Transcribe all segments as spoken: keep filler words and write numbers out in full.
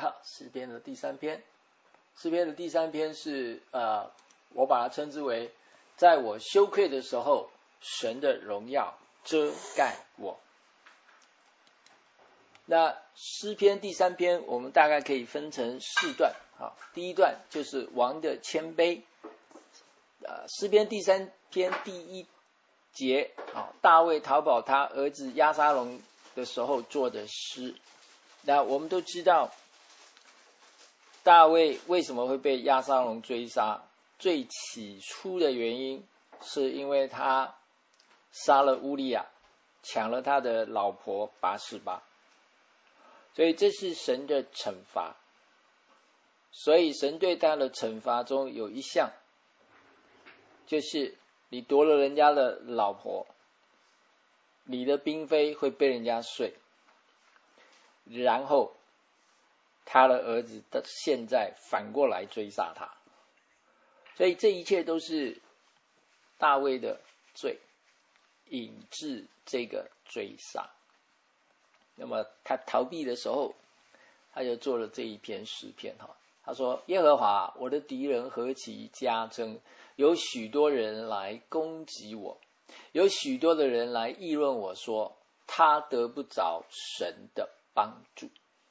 好，诗篇的第三篇，诗篇的第三篇是呃，我把它称之为，在我羞愧的时候，神的荣耀遮盖我。那诗篇第三篇，我们大概可以分成四段。好，第一段就是王的谦卑。呃，诗篇第三篇第一节，啊，大卫讨保他儿子押沙龙的时候做的诗。那我们都知道，大卫为什么会被押沙龙追杀？最起初的原因是因为他杀了乌利亚，抢了他的老婆拔示巴，所以这是神的惩罚。所以神对他的惩罚中有一项，就是你夺了人家的老婆，你的嫔妃会被人家睡，然后他的儿子的现在反过来追杀他，所以这一切都是大卫的罪引致这个追杀。那么他逃避的时候，他就做了这一篇诗篇。他说，耶和华，我的敌人何其加增，有许多人来攻击我，有许多的人来议论我说，他得不着神的帮助。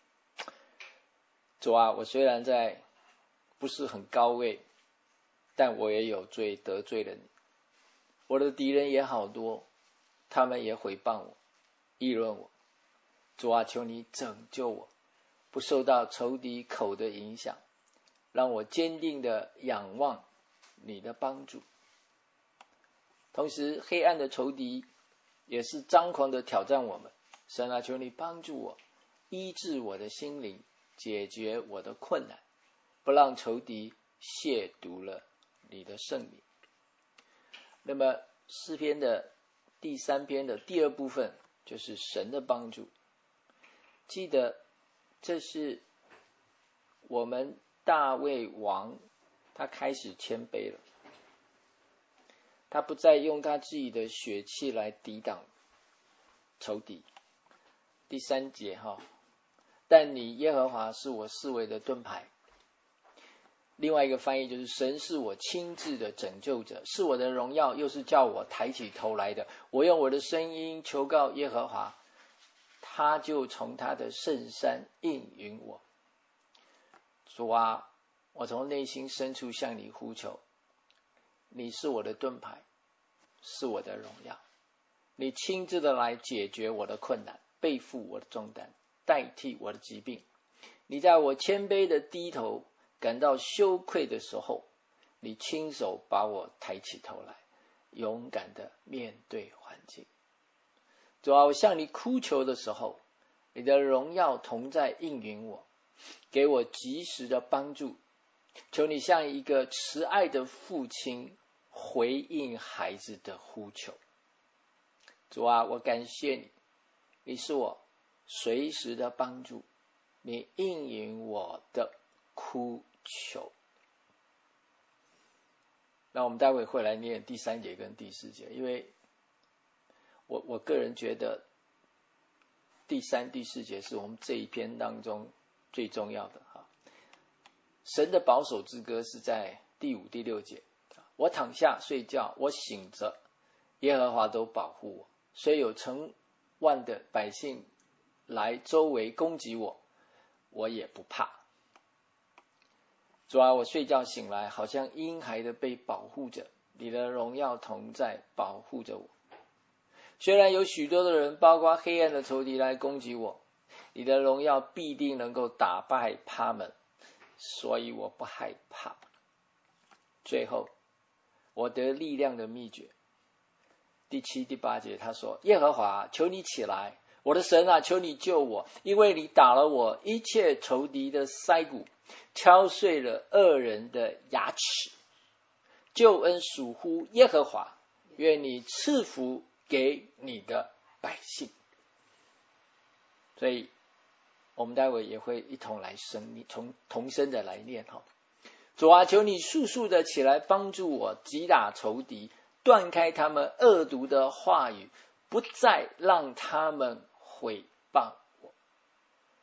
主啊，我虽然在不是很高位，但我也有罪，得罪了你。我的敌人也好多，他们也毁谤我，议论我。主啊，求你拯救我，不受到仇敌口的影响，让我坚定的仰望你的帮助。同时，黑暗的仇敌也是张狂的挑战我们。神啊，求你帮助我，医治我的心灵，解决我的困难，不让仇敌亵渎了你的圣名。那么诗篇的第三篇的第二部分就是神的帮助。记得这是我们大卫王，他开始谦卑了，他不再用他自己的血气来抵挡仇敌。第三节哈，但你耶和华是我四围的盾牌。另外一个翻译就是神是我亲自的拯救者，是我的荣耀，又是叫我抬起头来的。我用我的声音求告耶和华，他就从他的圣山应允我。主啊，我从内心深处向你呼求，你是我的盾牌，是我的荣耀，你亲自的来解决我的困难，背负我的重担，代替我的疾病。你在我谦卑的低头感到羞愧的时候，你亲手把我抬起头来，勇敢的面对环境。主啊，我向你哭求的时候，你的荣耀同在应允我，给我及时的帮助。求你像一个慈爱的父亲回应孩子的呼求。主啊，我感谢你，你是我随时的帮助，你应允我的哭求。那我们待会会来念第三节跟第四节，因为我我个人觉得第三、第四节是我们这一篇当中最重要的哈。神的保守之歌是在第五、第六节。我躺下睡觉，我醒着，耶和华都保护我。虽有成万的百姓来周围攻击我，我也不怕。主啊，我睡觉醒来，好像婴孩的被保护着，你的荣耀同在，保护着我。虽然有许多的人，包括黑暗的仇敌来攻击我，你的荣耀必定能够打败他们，所以我不害怕。最后，我得力量的秘诀。第七、第八节他说，耶和华，求你起来，我的神啊，求你救我，因为你打了我一切仇敌的腮骨，敲碎了恶人的牙齿。救恩属乎耶和华，愿你赐福给你的百姓。所以我们待会也会一同来声同同声的来念哈。主啊，求你速速的起来帮助我，击打仇敌，断开他们恶毒的话语，不再让他们毁谤我。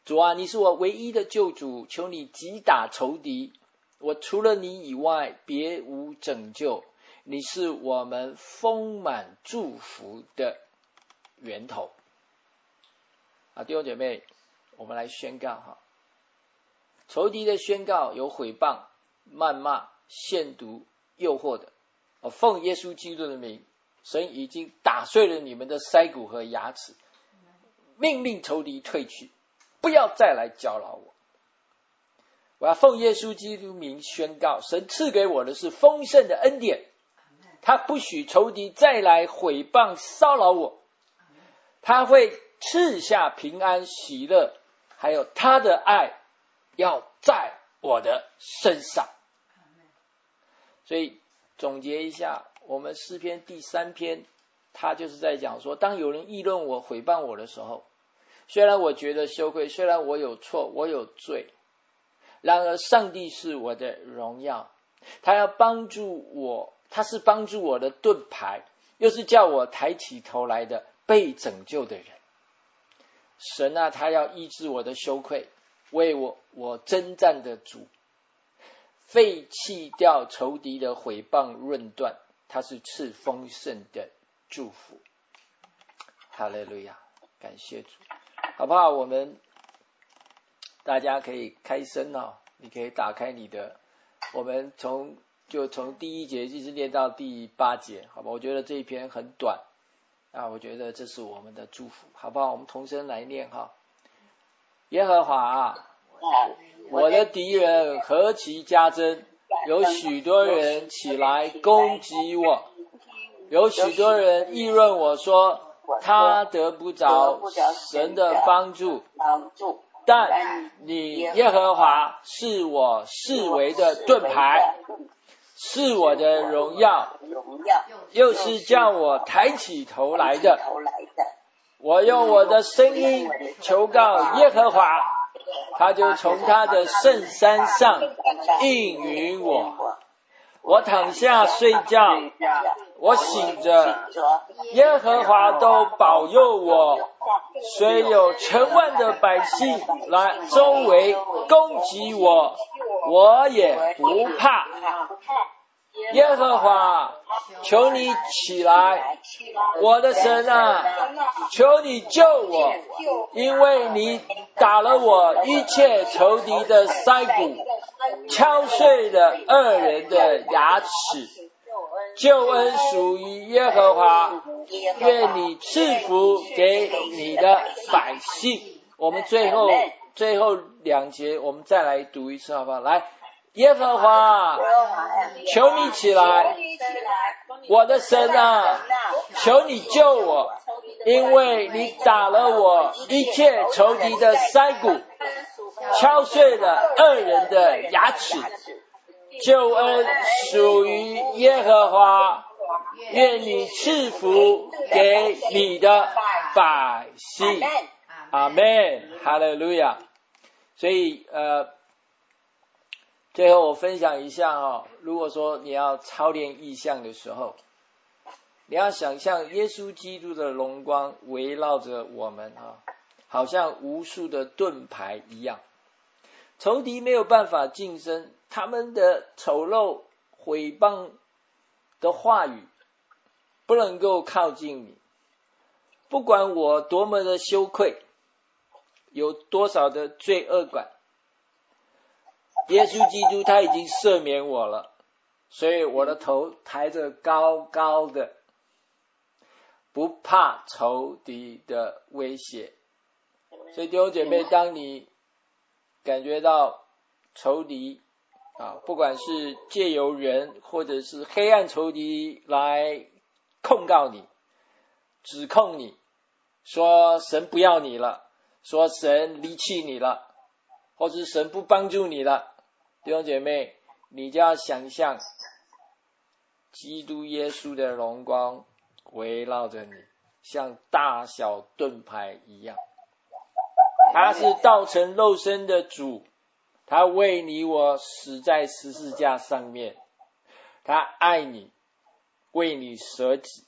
主啊，你是我唯一的救主，求你击打仇敌，我除了你以外别无拯救，你是我们丰满祝福的源头。啊，弟兄姐妹，我们来宣告哈，仇敌的宣告有毁谤、谩骂、亵渎、诱惑的。我奉耶稣基督的名，神已经打碎了你们的腮骨和牙齿，命令仇敌退去，不要再来搅扰我。我要奉耶稣基督名宣告，神赐给我的是丰盛的恩典，他不许仇敌再来毁谤骚扰我，他会赐下平安喜乐，还有他的爱要在我的身上。所以总结一下，我们诗篇第三篇，他就是在讲说，当有人议论我、毁谤我的时候，虽然我觉得羞愧，虽然我有错，我有罪，然而上帝是我的荣耀，他要帮助我，他是帮助我的盾牌，又是叫我抬起头来的被拯救的人。神啊，他要医治我的羞愧，为我我征战的主，废弃掉仇敌的毁谤论断，他是赐丰盛的祝福。哈利路亚，感谢主，好不好？我们大家可以开声哦，你可以打开你的，我们从就从第一节一直念到第八节，好吧？我觉得这一篇很短啊，我觉得这是我们的祝福，好不好？我们同声来念哈。耶和华啊，我的敌人何其加增，有许多人起来攻击我，有许多人议论我说，他得不着神的帮助，但你耶和华是我视为的盾牌，是我的荣耀，又是叫我抬起头来的。我用我的声音求告耶和华，他就从他的圣山上应允我。我躺下睡觉，我醒着，耶和华都保佑我。虽有成万的百姓来周围攻击我，我也不怕。耶和华，求你起来，我的神啊，求你救我，因为你打了我一切仇敌的腮骨，敲碎了恶人的牙齿。救恩属于耶和华，愿你赐福给你的百姓。我们最后最后两节我们再来读一次好不好？来，耶和华，求你起来，我的神啊，求你救我，因为你打了我一切仇敌的腮骨，敲碎了恶人的牙齿。救恩属于耶和华，愿你赐福给你的百姓。阿们，哈利路亚。所以呃最后我分享一下哦，如果说你要操练意象的时候，你要想象耶稣基督的荣光围绕着我们啊，好像无数的盾牌一样，仇敌没有办法近身，他们的丑陋毁谤的话语不能够靠近你。不管我多么的羞愧，有多少的罪恶感，耶稣基督他已经赦免我了，所以我的头抬着高高的，不怕仇敌的威胁。所以弟兄姐妹，当你感觉到仇敌啊，不管是借由人或者是黑暗仇敌来控告你、指控你，说神不要你了，说神离弃你了，或者是神不帮助你了，弟兄姐妹，你就要想象基督耶稣的荣光围绕着你，像大小盾牌一样。他是道成肉身的主，他为你我死在十字架上面，他爱你，为你舍己，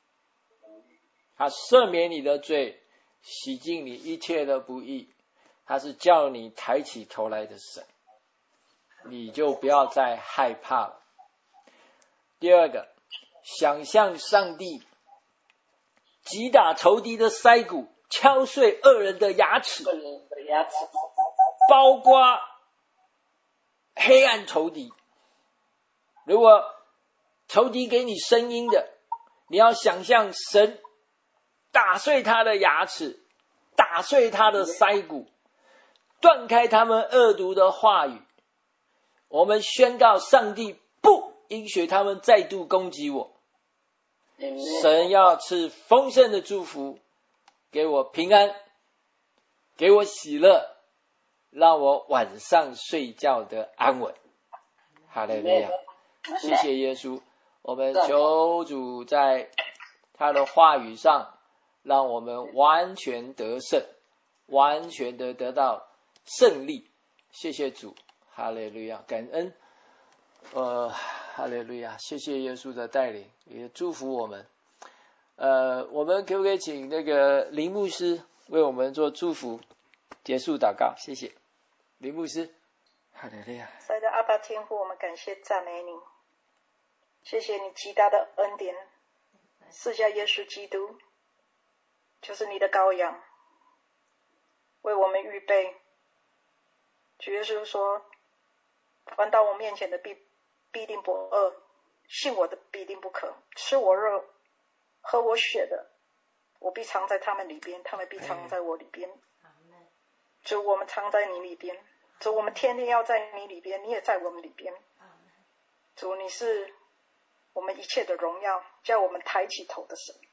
他赦免你的罪，洗净你一切的不义，他他是叫你抬起头来的神，你就不要再害怕了。第二个，想象上帝击打仇敌的腮骨，敲碎恶人的牙齿，包括黑暗仇敌。如果仇敌给你声音的，你要想象神打碎他的牙齿，打碎他的腮骨，断开他们恶毒的话语。我们宣告上帝不允许他们再度攻击我。神要赐丰盛的祝福给我，平安，给我喜乐，让我晚上睡觉的安稳。哈利路亚！谢谢耶稣，我们求主在他的话语上让我们完全得胜，完全的得到胜利。谢谢主，哈利路亚！感恩呃，哈利路亚！谢谢耶稣的带领，也祝福我们。呃，我们可不可以请那个林牧师为我们做祝福，结束祷告？谢谢林牧师。哈利路亚！ 亲爱的阿爸天父，我们感谢赞美你，谢谢你极大的恩典，赐下耶稣基督，就是你的羔羊，为我们预备。主耶稣说，凡到我面前的必必定不饿，信我的必定不渴，吃我肉喝我血的，我必藏在他们里边，他们必藏在我里边。主，我们藏在你里边，主，我们天天要在你里边，你也在我们里边。主，你是我们一切的荣耀，叫我们抬起头的神。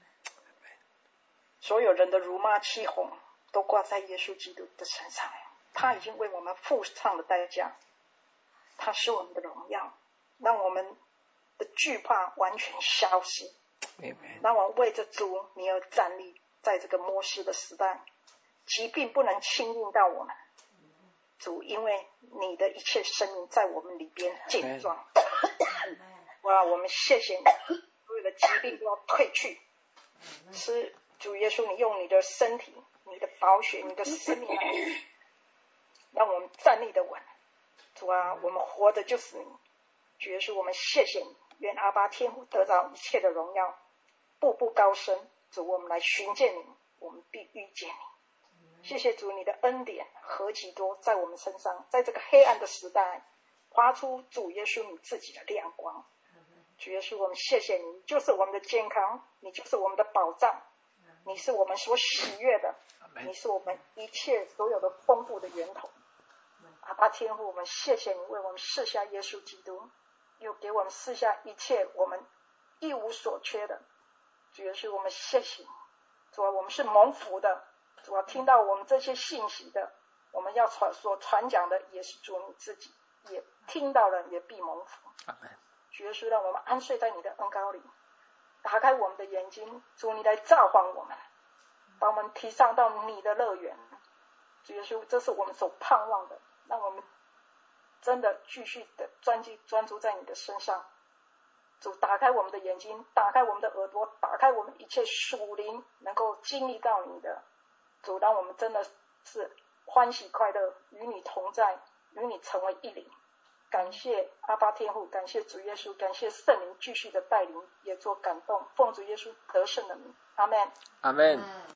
所有人的辱骂欺哄都挂在耶稣基督的身上，他已经为我们付上了代价，他是我们的荣耀，让我们的惧怕完全消失，让我们为着主你而站立。在这个末世的时代，疾病不能侵入到我们，主，因为你的一切生命在我们里边健壮。哇，我们谢谢你，所有的疾病都要退去。是主耶稣，你用你的身体、你的宝血、你的生命来让我们站立的稳。主啊，我们活的就是你。主耶稣，我们谢谢你，愿阿爸天父得到一切的荣耀，步步高升。主，我们来寻见你，我们必遇见你。谢谢主，你的恩典何其多在我们身上，在这个黑暗的时代发出主耶稣你自己的亮光。主耶稣，我们谢谢你，你就是我们的健康，你就是我们的保障，你是我们所喜悦的，你是我们一切所有的丰富的源头。阿爸天父，我们谢谢你为我们赐下耶稣基督，又给我们赐下一切我们一无所缺的。主耶稣，我们谢谢你。主啊，我们是蒙福的。主啊，听到我们这些信息的，我们要传所传讲的也是主你自己，也听到了也必蒙福。主耶稣，让我们安睡在你的恩膏里，打开我们的眼睛，主你来召唤我们，把我们提上到你的乐园。主耶稣，这是我们所盼望的，让我们真的继续的专注专注在你的身上。主，打开我们的眼睛，打开我们的耳朵，打开我们一切属灵能够经历到你的。主，让我们真的是欢喜快乐，与你同在，与你成为一灵。感谢阿爸天父，感谢主耶稣，感谢圣灵继续的带领，也做感动，奉主耶稣得胜的名，阿们， 阿们。